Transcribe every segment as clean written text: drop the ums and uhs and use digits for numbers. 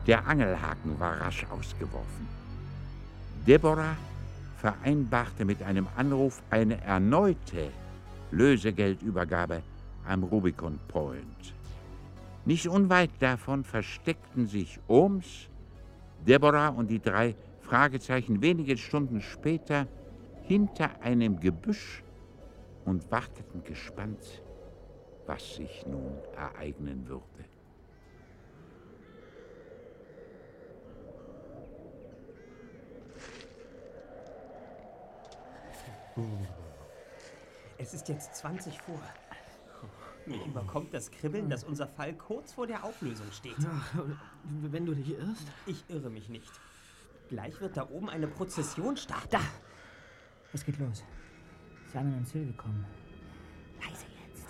Der Angelhaken war rasch ausgeworfen. Deborah vereinbarte mit einem Anruf eine erneute Lösegeldübergabe am Rubicon Point. Nicht unweit davon versteckten sich Holmes, Deborah und die 3 Fragezeichen wenige Stunden später hinter einem Gebüsch und warteten gespannt, was sich nun ereignen würde. Es ist jetzt 20 vor. Mich überkommt das Kribbeln, dass unser Fall kurz vor der Auflösung steht. Ach, wenn du dich irrst? Ich irre mich nicht. Gleich wird da oben eine Prozession starten. Da! Es geht los. Simon und Sylvie kommen. Leise jetzt.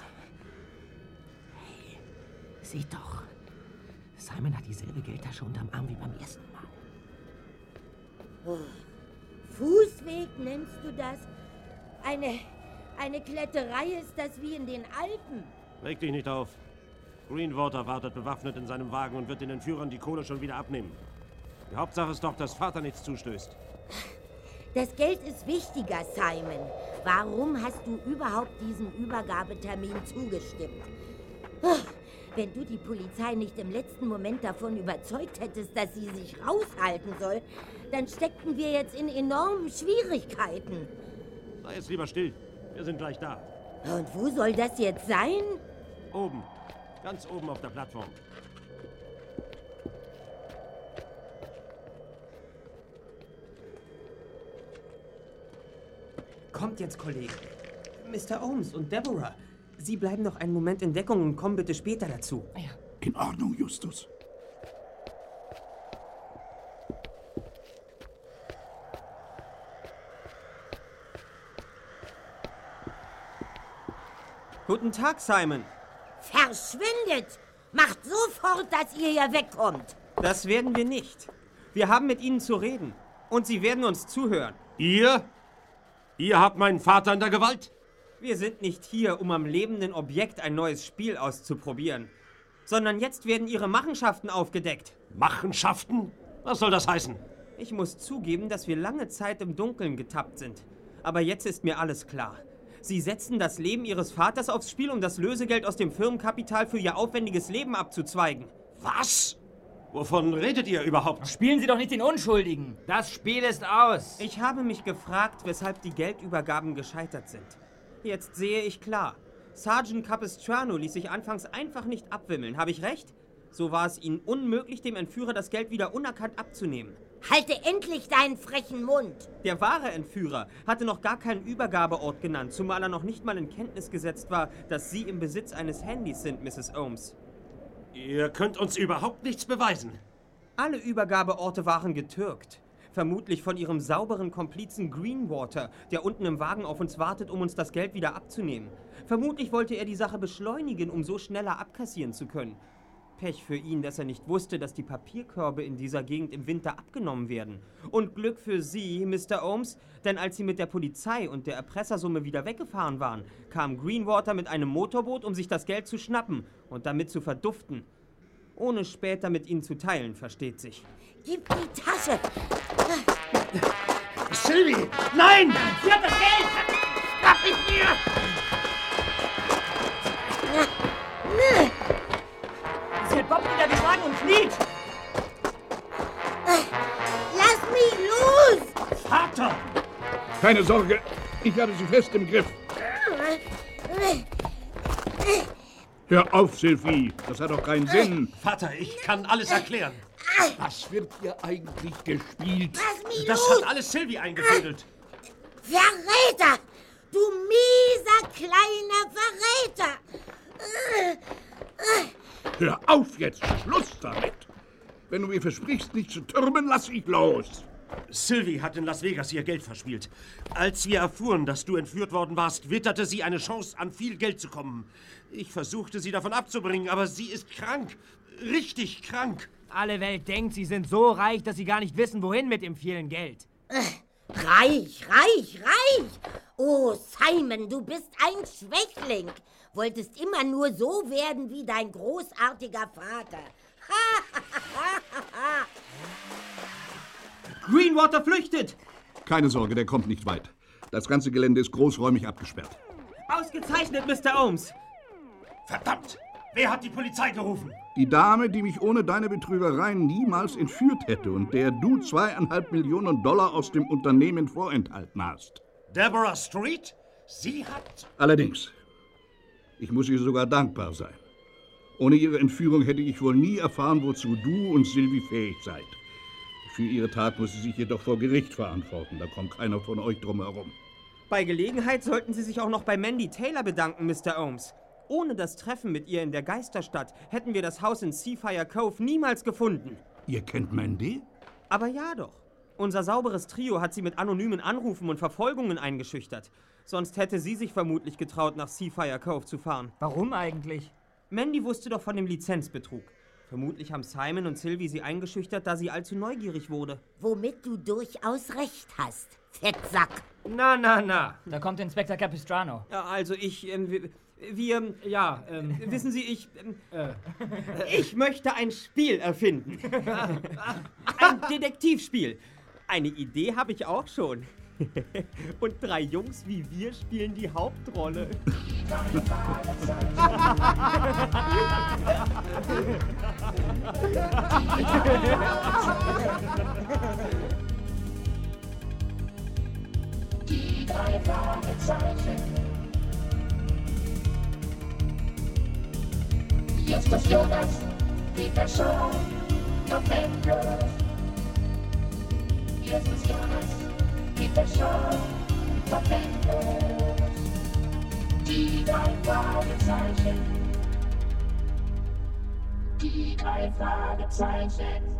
Hey, seht doch. Simon hat dieselbe Geldtasche unterm Arm wie beim ersten Mal. Oh. Fußweg nennst du das? Eine Kletterei ist das wie in den Alpen. Reg dich nicht auf. Greenwater wartet bewaffnet in seinem Wagen und wird den Entführern die Kohle schon wieder abnehmen. Die Hauptsache ist doch, dass Vater nichts zustößt. Das Geld ist wichtiger, Simon. Warum hast du überhaupt diesem Übergabetermin zugestimmt? Wenn du die Polizei nicht im letzten Moment davon überzeugt hättest, dass sie sich raushalten soll, dann steckten wir jetzt in enormen Schwierigkeiten. Sei jetzt lieber still. Wir sind gleich da. Und wo soll das jetzt sein? Oben. Ganz oben auf der Plattform. Kommt jetzt, Kollege. Mr. Holmes und Deborah, Sie bleiben noch einen Moment in Deckung und kommen bitte später dazu. Ja. In Ordnung, Justus. Guten Tag, Simon. Verschwindet! Macht sofort, dass ihr hier wegkommt. Das werden wir nicht. Wir haben mit Ihnen zu reden. Und Sie werden uns zuhören. Ihr? Ihr habt meinen Vater in der Gewalt? Wir sind nicht hier, um am lebenden Objekt ein neues Spiel auszuprobieren. Sondern jetzt werden Ihre Machenschaften aufgedeckt. Machenschaften? Was soll das heißen? Ich muss zugeben, dass wir lange Zeit im Dunkeln getappt sind. Aber jetzt ist mir alles klar. Sie setzen das Leben Ihres Vaters aufs Spiel, um das Lösegeld aus dem Firmenkapital für Ihr aufwendiges Leben abzuzweigen. Was? Wovon redet ihr überhaupt? Spielen Sie doch nicht den Unschuldigen. Das Spiel ist aus. Ich habe mich gefragt, weshalb die Geldübergaben gescheitert sind. Jetzt sehe ich klar. Sergeant Capistrano ließ sich anfangs einfach nicht abwimmeln. Habe ich recht? So war es ihnen unmöglich, dem Entführer das Geld wieder unerkannt abzunehmen. Halte endlich deinen frechen Mund! Der wahre Entführer hatte noch gar keinen Übergabeort genannt, zumal er noch nicht mal in Kenntnis gesetzt war, dass Sie im Besitz eines Handys sind, Mrs. Holmes. Ihr könnt uns überhaupt nichts beweisen. Alle Übergabeorte waren getürkt. Vermutlich von Ihrem sauberen Komplizen Greenwater, der unten im Wagen auf uns wartet, um uns das Geld wieder abzunehmen. Vermutlich wollte er die Sache beschleunigen, um so schneller abkassieren zu können. Pech für ihn, dass er nicht wusste, dass die Papierkörbe in dieser Gegend im Winter abgenommen werden. Und Glück für Sie, Mr. Holmes, denn als Sie mit der Polizei und der Erpressersumme wieder weggefahren waren, kam Greenwater mit einem Motorboot, um sich das Geld zu schnappen und damit zu verduften. Ohne später mit Ihnen zu teilen, versteht sich. Gib die Tasche! Sylvie! Nein! Sie hat das Geld! Ab mit mir! Sie hat Bob wieder geschlagen und kniet! Lass mich los! Vater! Keine Sorge, ich habe sie fest im Griff. Hör auf, Sylvie, das hat doch keinen Sinn. Vater, ich kann alles erklären. Was wird hier eigentlich gespielt? Lass mich Das los! hat alles Sylvie eingefädelt. Verräter! Du mieser kleiner Verräter! Hör auf jetzt, Schluss damit. Wenn du mir versprichst, nicht zu türmen, lass ich los. Sylvie hat in Las Vegas ihr Geld verspielt. Als wir erfuhren, dass du entführt worden warst, witterte sie eine Chance, an viel Geld zu kommen. Ich versuchte, sie davon abzubringen, aber sie ist krank. Richtig krank. Alle Welt denkt, Sie sind so reich, dass Sie gar nicht wissen, wohin mit dem vielen Geld. Reich, reich, reich! Oh, Simon, du bist ein Schwächling. Wolltest immer nur so werden wie dein großartiger Vater. Greenwater flüchtet! Keine Sorge, der kommt nicht weit. Das ganze Gelände ist großräumig abgesperrt. Ausgezeichnet, Mr. Holmes! Verdammt! Wer hat die Polizei gerufen? Die Dame, die mich ohne deine Betrügereien niemals entführt hätte und der du $2,5 Millionen aus dem Unternehmen vorenthalten hast. Deborah Street? Sie hat... Allerdings. Ich muss ihr sogar dankbar sein. Ohne ihre Entführung hätte ich wohl nie erfahren, wozu du und Sylvie fähig seid. Für ihre Tat muss sie sich jedoch vor Gericht verantworten. Da kommt keiner von euch drum herum. Bei Gelegenheit sollten Sie sich auch noch bei Mandy Taylor bedanken, Mr. Holmes. Ohne das Treffen mit ihr in der Geisterstadt hätten wir das Haus in Seafire Cove niemals gefunden. Ihr kennt Mandy? Aber ja doch. Unser sauberes Trio hat sie mit anonymen Anrufen und Verfolgungen eingeschüchtert. Sonst hätte sie sich vermutlich getraut, nach Seafire Cove zu fahren. Warum eigentlich? Mandy wusste doch von dem Lizenzbetrug. Vermutlich haben Simon und Sylvie sie eingeschüchtert, da sie allzu neugierig wurde. Womit du durchaus recht hast, Fettsack. Na. Da kommt Inspektor Capistrano. Ja, also wissen Sie, ich möchte ein Spiel erfinden. Ein Detektivspiel. Eine Idee habe ich auch schon. Und 3 Jungs wie wir spielen die Hauptrolle. Die 3 Fragezeichen. Jetzt ist Jonas, die Person, noch endlos. Jetzt ist Jonas, die Person, noch endlos. Die 3 Fragezeichen. Die 3 Fragezeichen.